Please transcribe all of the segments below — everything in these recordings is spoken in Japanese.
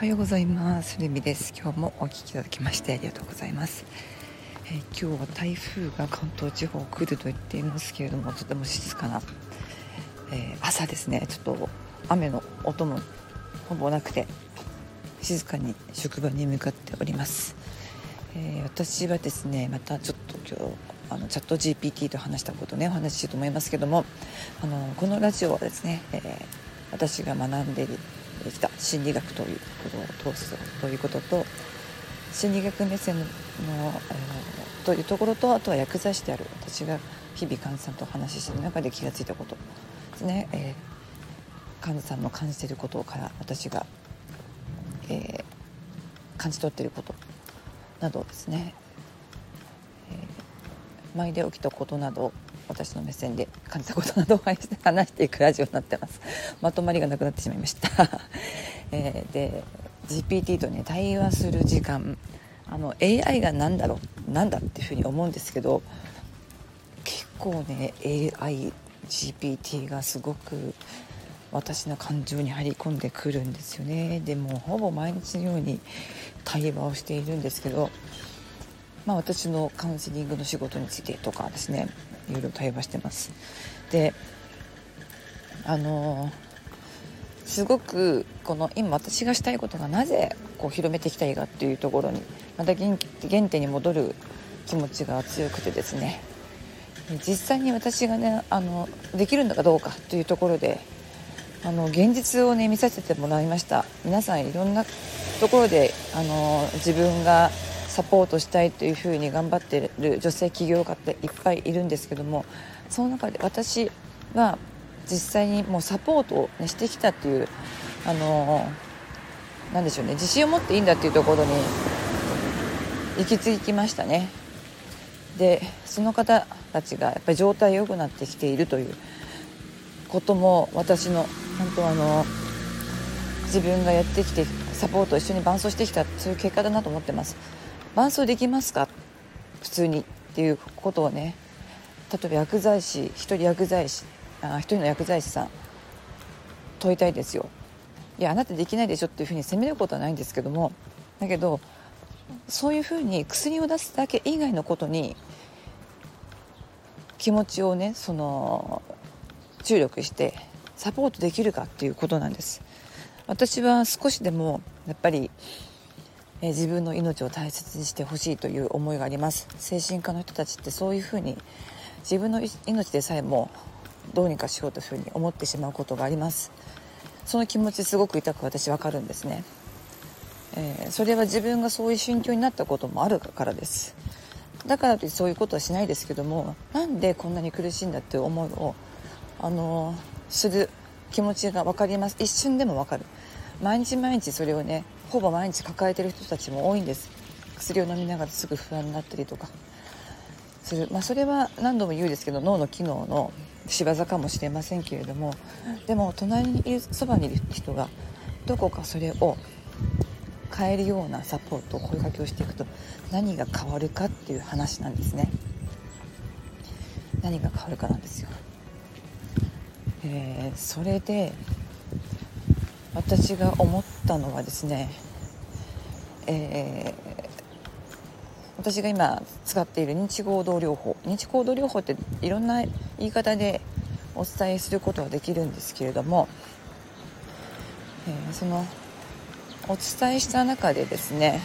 はようございます。ルミです。今日もお聞きいただきましてありがとうございます。今日は台風が関東地方来ると言っていますけれども、とても静かな、朝ですね。ちょっと雨の音もほぼなくて静かに職場に向かっております。私はですね、またちょっと今日チャット GPT と話したことねお話ししようと思いますけども、このラジオはですね、私が学んできた心理学ということを通すということと、心理学目線の、というところと、あとは薬剤師である私が日々患者さんとお話ししている中で気がついたことですね。患者さんの感じていることから私が、感じ取っていることなどですね、前で起きたことなど私の目線で感じたことなどを話していくラジオになってます。まとまりがなくなってしまいました、で GPT とね対話する時間、AI がなんだっていうふうに思うんですけど、結構ね AI、GPT がすごく私の感情に入り込んでくるんですよね。でもほぼ毎日のように対話をしているんですけど、私のカウンセリングの仕事についてとかですね、いろいろ対話してます。ですごくこの今私がしたいことがなぜこう広めていきたいかっていうところにまた原点に戻る気持ちが強くてですね、実際に私がねできるのかどうかというところで現実をね見させてもらいました。皆さんいろんなところで自分がサポートしたいというふうに頑張っている女性起業家っていっぱいいるんですけども、その中で私は実際にもうサポートを、ね、してきたっていうなんでしょうね、自信を持っていいんだっていうところに行き着きましたね。でその方たちがやっぱり状態良くなってきているということも私の本当自分がやってきてサポートを一緒に伴走してきたそういう結果だなと思ってます。伴走できますか普通にっていうことをね、例えば一人の薬剤師さん問いたいですよ。いやあなたできないでしょっていうふうに責めることはないんですけども、だけどそういうふうに薬を出すだけ以外のことに気持ちをね注力してサポートできるかっていうことなんです。私は少しでもやっぱり自分の命を大切にしてほしいという思いがあります。精神科の人たちってそういうふうに自分の命でさえもどうにかしようというふうに思ってしまうことがあります。その気持ちすごく痛く私分かるんですね。それは自分がそういう心境になったこともあるからです。だからといってそういうことはしないですけども、なんでこんなに苦しいんだっていう思いをする気持ちが分かります。一瞬でも分かる。毎日それをねほぼ毎日抱えている人たちも多いんです。薬を飲みながらすぐ不安になったりとかする、それは何度も言うんですけど脳の機能の仕業かもしれませんけれども、でも隣にいるそばにいる人がどこかそれを変えるようなサポートを声掛けをしていくと何が変わるかっていう話なんですね。何が変わるかなんですよ。それで私が思ったのはですね、私が今使っている認知行動療法っていろんな言い方でお伝えすることはできるんですけれども、そのお伝えした中でですね、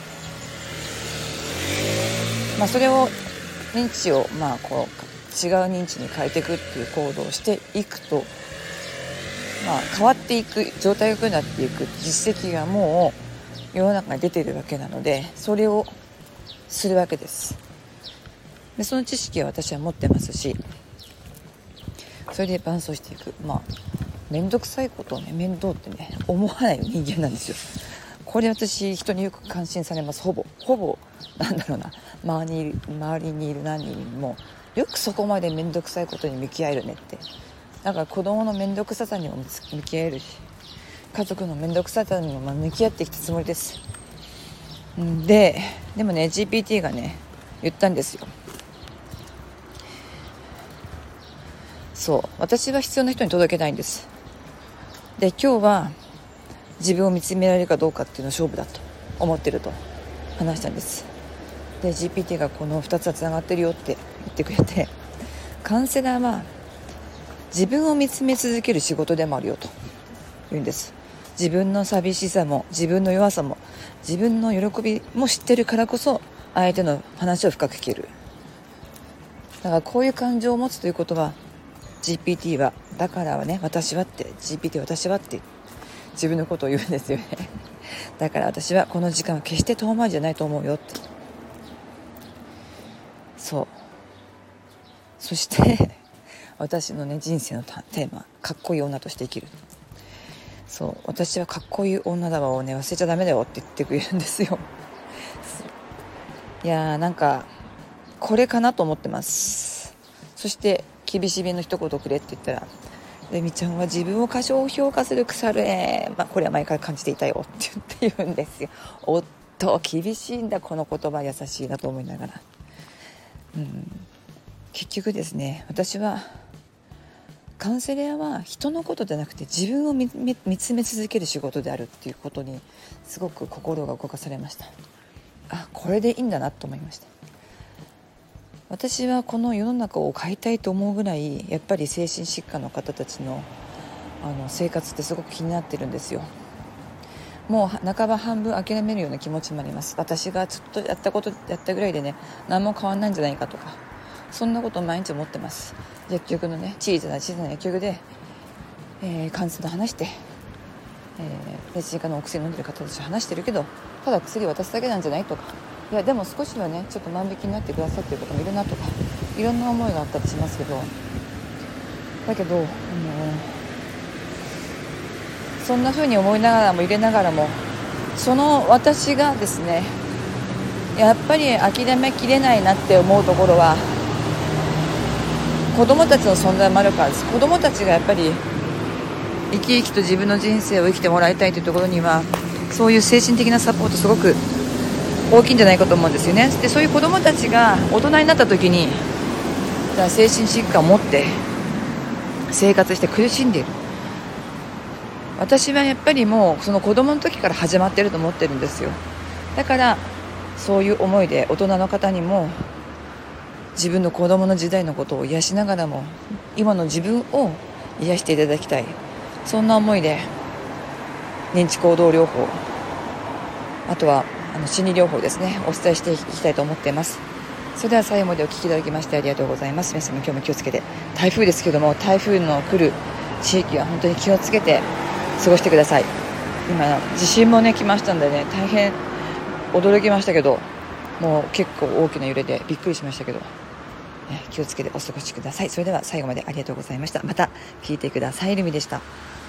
それを認知を違う認知に変えていくっていう行動をしていくと、変わっていく状態が良くなっていく実績がもう世の中に出ているわけなので、それをするわけです。でその知識は私は持ってますし、それで伴走していく。面倒くさいことをね面倒ってね思わない人間なんですよ。これ私人によく感心されます。ほぼ周りにいる何人もよくそこまで面倒くさいことに向き合えるねって。だから子供の面倒くささにも向き合えるし、家族の面倒くささにも向き合ってきたつもりです。でもね GPT がね言ったんですよ。そう、私は必要な人に届けたいんです。で今日は自分を見つめられるかどうかっていうのを勝負だと思ってると話したんです。で GPT がこの2つはつながってるよって言ってくれて、カウンセラーは自分を見つめ続ける仕事でもあるよと言うんです。自分の寂しさも自分の弱さも自分の喜びも知ってるからこそ相手の話を深く聞ける。だからこういう感情を持つということは GPT はだからはね、私はって GPT 私はって自分のことを言うんですよね。だから私はこの時間は決して遠回りじゃないと思うよって。そう。そして私のね人生のテーマ、かっこいい女として生きる。そう、私はかっこいい女だわをね忘れちゃダメだよって言ってくれるんですよ。いやーなんかこれかなと思ってます。そして厳しめの一言くれって言ったら、レミちゃんは自分を過小評価する腐るこれは前から感じていたよって言うんですよ。おっと厳しいんだこの言葉、優しいなと思いながら、結局ですね、私はカウンセラーは人のことじゃなくて自分を見つめ続ける仕事であるっていうことにすごく心が動かされました。あ、これでいいんだなと思いました。私はこの世の中を変えたいと思うぐらいやっぱり精神疾患の方たちの生活ってすごく気になってるんですよ。もう半ば半分諦めるような気持ちもあります。私がちょっとやったぐらいでね何も変わんないんじゃないかとか、そんなことを毎日思ってます。薬局のね小さな薬局で、患者と話して、レジカのお薬飲んでる方たちと話してるけど、ただ薬渡すだけなんじゃないとか、いやでも少しはねちょっと万引きになってくださってる方もいるなとか、いろんな思いがあったりしますけど、だけどそんな風に思いながらも入れながらも、その私がですねやっぱり諦めきれないなって思うところは子供たちの存在もあるからです。子供たちがやっぱり生き生きと自分の人生を生きてもらいたいというところには、そういう精神的なサポートすごく大きいんじゃないかと思うんですよね。でそういう子供たちが大人になった時にじゃあ精神疾患を持って生活して苦しんでいる、私はやっぱりもうその子供の時から始まっていると思ってるんですよ。だからそういう思いで大人の方にも自分の子供の時代のことを癒しながらも今の自分を癒していただきたい、そんな思いで認知行動療法、あとは心理療法ですね、お伝えしていきたいと思っています。それでは最後までお聞きいただきましてありがとうございます。皆さんも今日も気をつけて、台風ですけども台風の来る地域は本当に気をつけて過ごしてください。今地震もね来ましたのでね、大変驚きましたけど、もう結構大きな揺れでびっくりしましたけど、気をつけてお過ごしください。それでは最後までありがとうございました。また聞いてください。ルミでした。